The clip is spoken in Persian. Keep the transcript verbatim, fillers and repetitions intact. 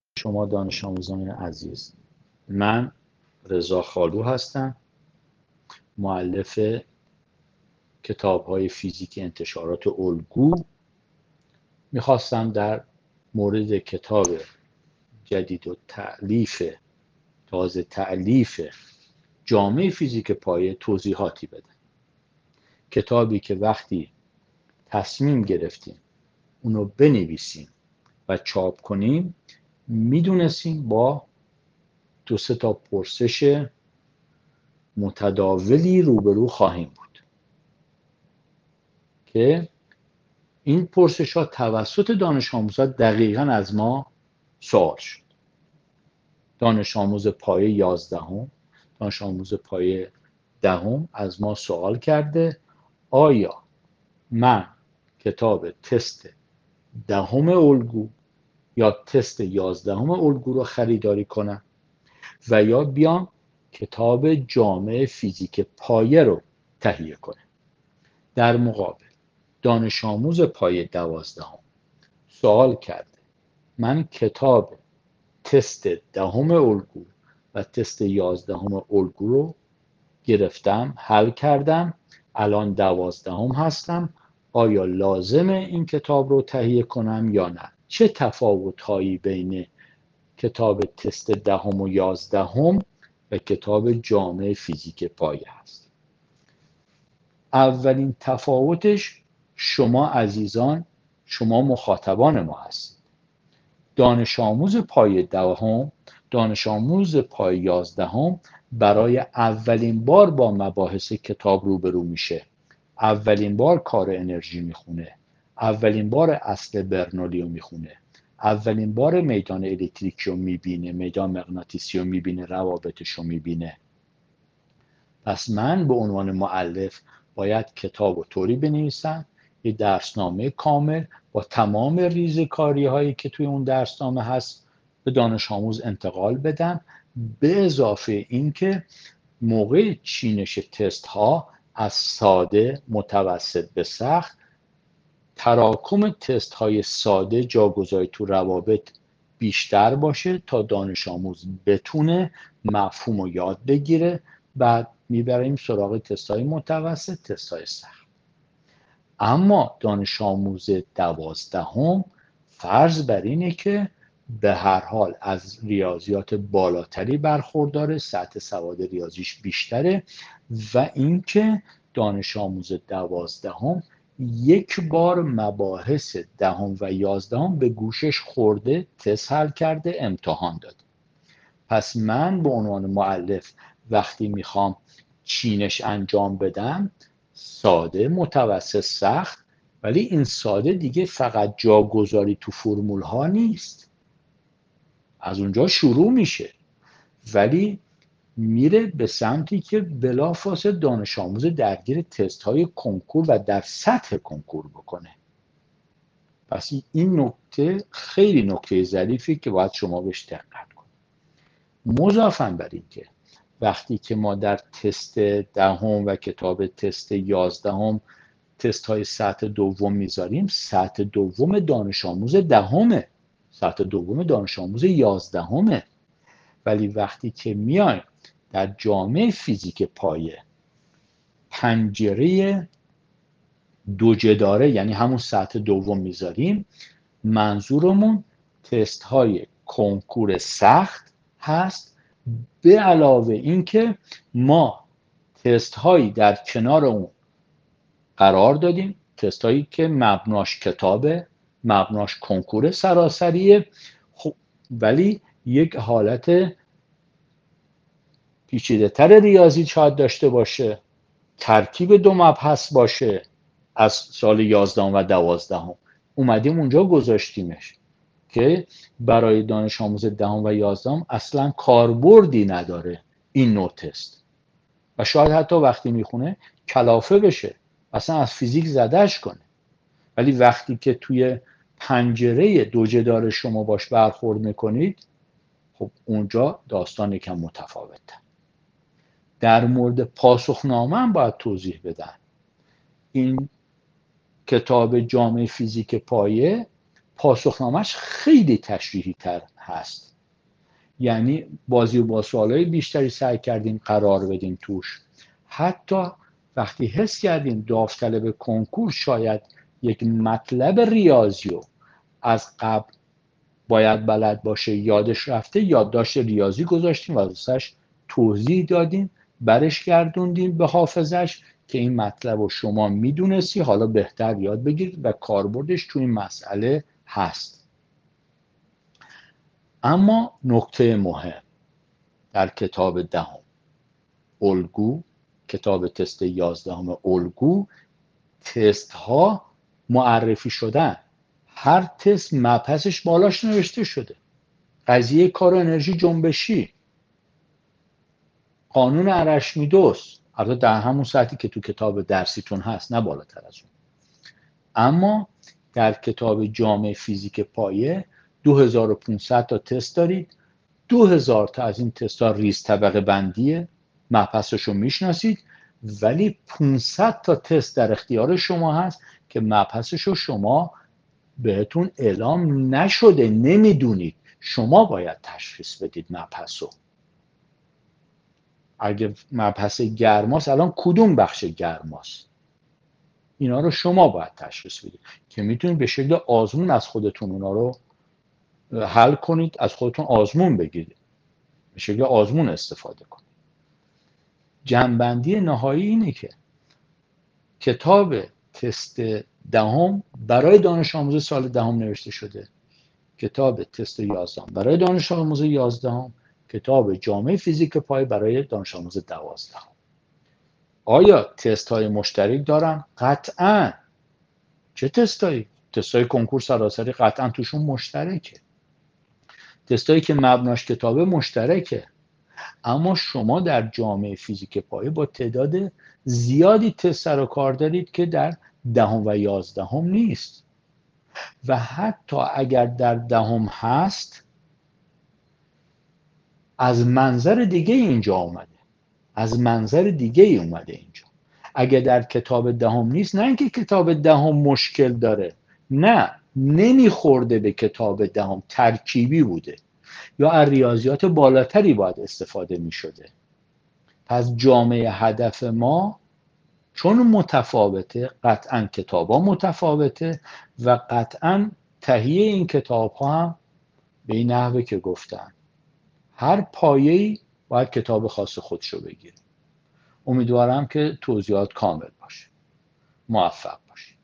شما دانش آموزان عزیز، من رضا خالو هستم، مؤلف کتاب‌های فیزیک انتشارات الگو. میخواستم در مورد کتاب جدید و تألیف تازه تألیف جامعه فیزیک پایه توضیحاتی بدم. کتابی که وقتی تصمیم گرفتیم اونو بنویسیم و چاپ کنیم میدونستیم با دو سه تا پرسش متداولی روبرو خواهیم بود که این پرسش ها توسط دانش آموزها دقیقاً از ما سوال شد. دانش آموز پایه یازدهم، دانش آموز پایه دهم از ما سوال کرده آیا من کتاب تست دهم الگو یا تست یازدهم الگو رو خریداری کنم و یا بیام کتاب جامعه فیزیک پایه رو تهیه کنم. در مقابل دانش آموز پایه دوازدهم سوال کرده من کتاب تست دهم الگو و تست یازدهم الگو رو گرفتم، حل کردم، الان دوازدهم هستم، آیا لازمه این کتاب رو تهیه کنم یا نه؟ چه تفاوت‌هایی بین کتاب تست دهم و یازدهم و کتاب جامعه فیزیک پایه هست؟ اولین تفاوتش شما عزیزان، شما مخاطبان ما هستید. دانش آموز پایه دهم، دانش آموز پایه یازدهم برای اولین بار با مباحث کتاب روبرو میشه، اولین بار کار انرژی میخونه، اولین بار اصل برنولی رو میخونه، اولین بار میدان الکتریکی رو میبینه، میدان مغناطیسی رو میبینه، روابطش رو میبینه. پس من به عنوان مؤلف باید کتاب رو طوری بنویسم یه درسنامه کامل با تمام ریزکاری هایی که توی اون درسنامه هست به دانش آموز انتقال بدم، به اضافه اینکه موقع چینش تست ها از ساده، متوسط به سخت، تراکم تست های ساده جاگذاری تو روابط بیشتر باشه تا دانش آموز بتونه مفهوم رو یاد بگیره. بعد میبریم سراغ تست های متوسط، تست های سخت. اما دانش آموز دوازدهم فرض بر اینه که به هر حال از ریاضیات بالاتری برخورداره، سطح سواد ریاضیش بیشتره و اینکه دانش آموز دوازدهم یک بار مباحث دهم و یازدهم به گوشش خورده، تست حل کرده، امتحان داده. پس من به عنوان مؤلف وقتی میخوام چینش انجام بدم، ساده، متوسط، سخت، ولی این ساده دیگه فقط جاگذاری تو فرمول ها نیست، از اونجا شروع میشه ولی میره به سمتی که بلافاصله دانش آموز درگیر تست های کنکور و در سطح کنکور بکنه. پس این نکته خیلی نکته ظریفی که باید شما بهش دقت کنید. مضافاً بر این که وقتی که ما در تست دهم و کتاب تست یازدهم تست های سطح دوم میذاریم، سطح دوم دانش آموز دهمه، سطح دوم دانش آموز یازدهمه. ولی وقتی که میایم در جامعه فیزیک پایه پنجره دو جداره یعنی همون سطح دوم میذاریم، منظورمون تست های کنکور سخت هست، به علاوه اینکه ما تست هایی در کنار اون قرار دادیم، تست هایی که مبناش کتابه، مبناش کنکور سراسریه، خب ولی یک حالت پیچیده تر ریاضی شاید داشته باشه، ترکیب دو مبحث باشه از سال یازدهم و دوازدهم، اومدیم اونجا گذاشتیمش که برای دانش آموز دهم و یازدهم اصلا کاربردی نداره این نوع تست و شاید حتی وقتی میخونه کلافه بشه، اصلا از فیزیک زدش کنه. ولی وقتی که توی پنجره دو جدار شما باش برخورد میکنید، خب اونجا داستان یکم متفاوته. در مورد پاسخنامه هم باید توضیح بدم. این کتاب جامعه فیزیک پایه پاسخنامهش خیلی تشریحی تر هست، یعنی بازی و با سوالای بیشتری سعی کردیم قرار بدیم توش. حتی وقتی حس کردیم داوطلب کنکور شاید یک مطلب ریاضیو از قبل باید بلد باشه یادش رفته، یادداشت ریاضی گذاشتیم و واسش توضیح دادیم، برش گردوندیم به حافظش که این مطلب رو شما میدونستی، حالا بهتر یاد بگیرید و کاربردش تو این مسئله هست. اما نکته مهم در کتاب دهم الگو، کتاب تست یازدهم الگو، تست ها معرفی شدن. هر تست مبحثش بالاش نوشته شده. قضیه کار و انرژی جنبشی، قانون ارشمیدس، البته در همون سطحی که تو کتاب درسیتون هست، نه بالاتر از اون. اما در کتاب جامعه فیزیک پایه دو هزار و پانصد تا تست دارید. دو هزار تا از این تست ها ریز طبقه بندیه، مبحثش رو میشناسید، ولی پانصد تا تست در اختیار شما هست که مبحثش رو شما بهتون اعلام نشده، نمیدونید، شما باید تشخیص بدید مبحث رو. اگه مبحث گرماست، الان کدوم بخش گرماست؟ اینا رو شما باید تشخیص بدید که میتونید به شکل آزمون از خودتون اونا رو حل کنید، از خودتون آزمون بگیرید، به شکل آزمون استفاده کنید. جنبندی نهایی اینه که کتاب تست دهم برای دانش آموز سال دهم نوشته شده، کتاب تست یازدهم برای دانش آموز یازدهم، کتاب جامعه فیزیک پایه برای دانش آموز دوازدهم. آیا تست های مشترک دارن؟ قطعاً. چه تستایی؟ تستای کنکور سراسری قطعاً توشون مشترکه. تستایی که مبناش کتابه مشترکه. اما شما در جامعه فیزیک پایه با تعداد زیادی تست سر و کار دارید که در دهم و یازدهم نیست. و حتی اگر در دهم هست، از منظر دیگه اینجا اومده. از منظر دیگه ای اومده اینجا. اگه در کتاب دهم نیست، نه اینکه کتاب دهم مشکل داره، نه، نمیخورده به کتاب دهم، ترکیبی بوده یا از ریاضیات بالاتری باید استفاده میشده. پس جامعه هدف ما چون متفاوته، قطعا کتاب ها متفاوته و قطعا تهیه این کتاب ها هم به این نحوه که گفتن، هر پایه‌ای باید کتاب خاص خودشو بگیره. امیدوارم که توضیحات کامل باشه. موفق باشید.